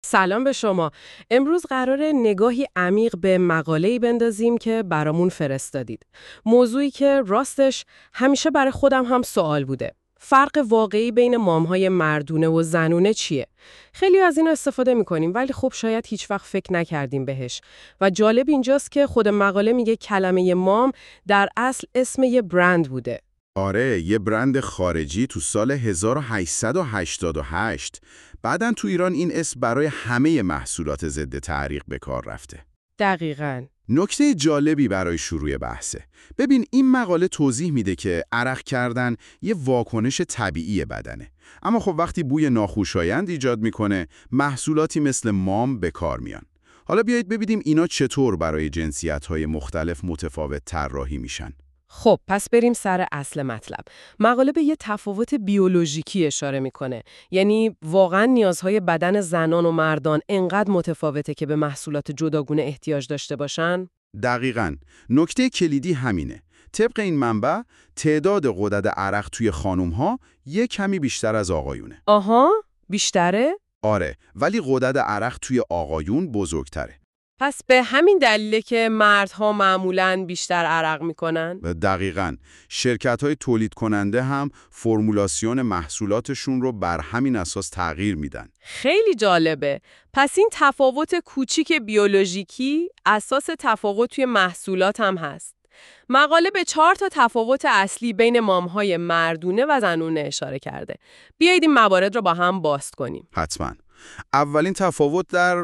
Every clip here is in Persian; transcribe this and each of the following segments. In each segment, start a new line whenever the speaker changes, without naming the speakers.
سلام به شما. امروز قراره نگاهی عمیق به مقاله‌ای بندازیم که برامون فرستادید. موضوعی که راستش همیشه برای خودم هم سوال بوده. فرق واقعی بین مام‌های مردونه و زنونه چیه؟ خیلی از این استفاده می‌کنیم ولی خب شاید هیچ وقت فکر نکردیم بهش. و جالب اینجاست که خود مقاله میگه کلمه مام در اصل اسم یه برند بوده.
آره، یه برند خارجی تو سال 1888. بعدن تو ایران این اسم برای همه محصولات ضد تعریق به کار رفته.
دقیقاً.
نکته جالبی برای شروع بحثه. ببین این مقاله توضیح میده که عرق کردن یه واکنش طبیعی بدنه. اما خب وقتی بوی ناخوشایند ایجاد میکنه، محصولاتی مثل مام به کار میان. حالا بیایید ببینیم اینا چطور برای جنسیت‌های مختلف متفاوت طراحی میشن.
خب پس بریم سر اصل مطلب. مقاله به یه تفاوت بیولوژیکی اشاره میکنه. یعنی واقعا نیازهای بدن زنان و مردان انقدر متفاوته که به محصولات جداگونه احتیاج داشته باشن؟
دقیقاً. نکته کلیدی همینه. طبق این منبع، تعداد غدد عرق توی خانم‌ها یه کمی بیشتر از آقایونه.
آها، بیشتره؟
آره، ولی غدد عرق توی آقایون بزرگتره.
پس به همین دلیله که مردها معمولاً بیشتر عرق میکنن؟
و دقیقاً. شرکت‌های تولید کننده هم فرمولاسیون محصولاتشون رو بر همین اساس تغییر میدن.
خیلی جالبه. پس این تفاوت کوچیک بیولوژیکی اساس تفاوت توی محصولات هم هست. مقاله به 4 تا تفاوت اصلی بین مام‌های مردونه و زنونه اشاره کرده. بیایید این موارد رو با هم باز کنیم.
حتماً. اولین تفاوت در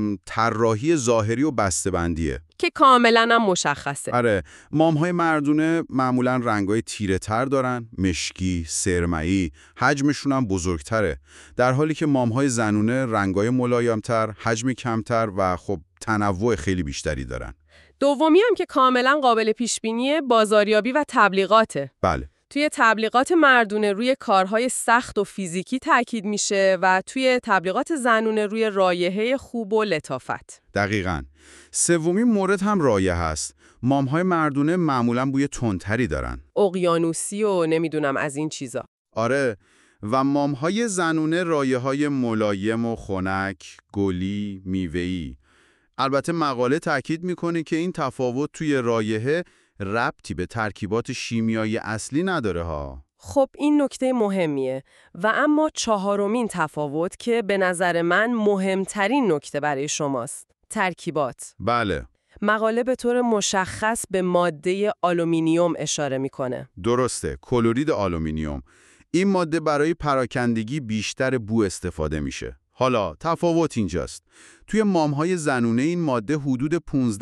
طراحی ظاهری و بسته‌بندیه.
که کاملاً هم مشخصه.
آره، مام‌های مردونه معمولاً رنگ‌های تیره‌تر دارن، مشکی، سرمه‌ای، حجمشون هم بزرگتره. در حالی که مام‌های زنونه رنگ‌های ملایم‌تر، حجم کمتر و خب تنوع خیلی بیشتری دارن.
دومی هم که کاملاً قابل پیش‌بینیه بازاریابی و تبلیغاته.
بله.
توی تبلیغات مردونه روی کارهای سخت و فیزیکی تاکید میشه و توی تبلیغات زنونه روی رایحه خوب و لطافت.
دقیقاً. سومین مورد هم رایحه هست. مام‌های مردونه معمولاً بوی تندتری دارن.
اقیانوسی و نمیدونم از این چیزا.
آره، و مام‌های زنونه رایحه‌های ملایم و خنک، گلی، میوه‌ای. البته مقاله تاکید میکنه که این تفاوت توی رایحه ربطی به ترکیبات شیمیایی اصلی نداره ها.
خب این نکته مهمیه و اما چهارمین تفاوت که به نظر من مهمترین نکته برای شماست. ترکیبات.
بله.
مقاله به طور مشخص به ماده آلومینیوم اشاره میکنه.
درسته، کلورید آلومینیوم. این ماده برای پراکندگی بیشتر بو استفاده میشه. حالا تفاوت اینجاست. توی مام‌های زنونه این ماده حدود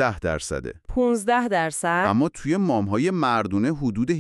15%.
15%؟
اما توی مام‌های مردونه حدود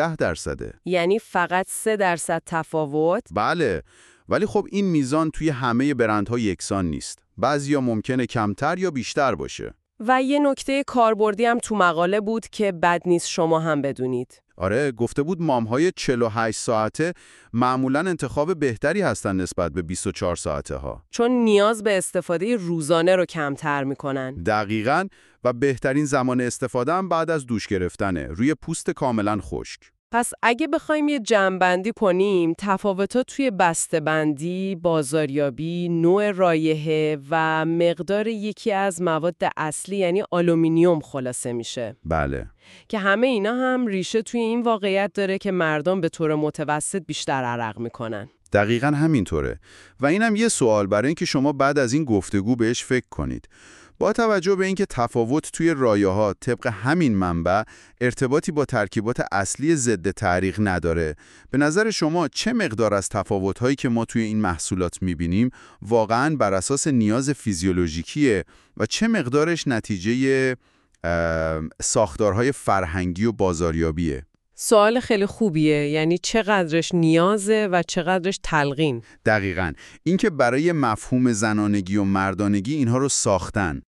18%.
یعنی فقط 3% تفاوت؟
بله، ولی خب این میزان توی همه برندها یکسان نیست. بعضیا ممکنه کمتر یا بیشتر باشه.
و یه نکته کاربردی هم تو مقاله بود که بد نیست شما هم بدونید.
آره، گفته بود مام‌های 48 ساعته معمولاً انتخاب بهتری هستن نسبت به 24 ساعته ها.
چون نیاز به استفاده روزانه رو کمتر میکنن.
دقیقاً، و بهترین زمان استفاده هم بعد از دوش گرفتنه، روی پوست کاملاً خشک.
پس اگه بخوایم یه جمع‌بندی کنیم، تفاوت‌ها توی بسته‌بندی، بازاریابی، نوع رایحه و مقدار یکی از مواد اصلی یعنی آلومینیوم خلاصه میشه.
بله.
که همه اینا هم ریشه توی این واقعیت داره که مردم به طور متوسط بیشتر عرق میکنن.
دقیقاً همینطوره. و اینم یه سوال برای اینکه شما بعد از این گفتگو بهش فکر کنید. با توجه به اینکه تفاوت توی رایحه‌ها طبق همین منبع ارتباطی با ترکیبات اصلی ضد تعریق نداره، به نظر شما چه مقدار از تفاوت‌هایی که ما توی این محصولات می‌بینیم واقعاً بر اساس نیاز فیزیولوژیکیه و چه مقدارش نتیجه ساختارهای فرهنگی و بازاریابیه؟
سوال خیلی خوبیه. یعنی چقدرش نیازه و چقدرش تلقین.
دقیقاً. اینکه برای مفهوم زنانگی و مردانگی اینها رو ساختن.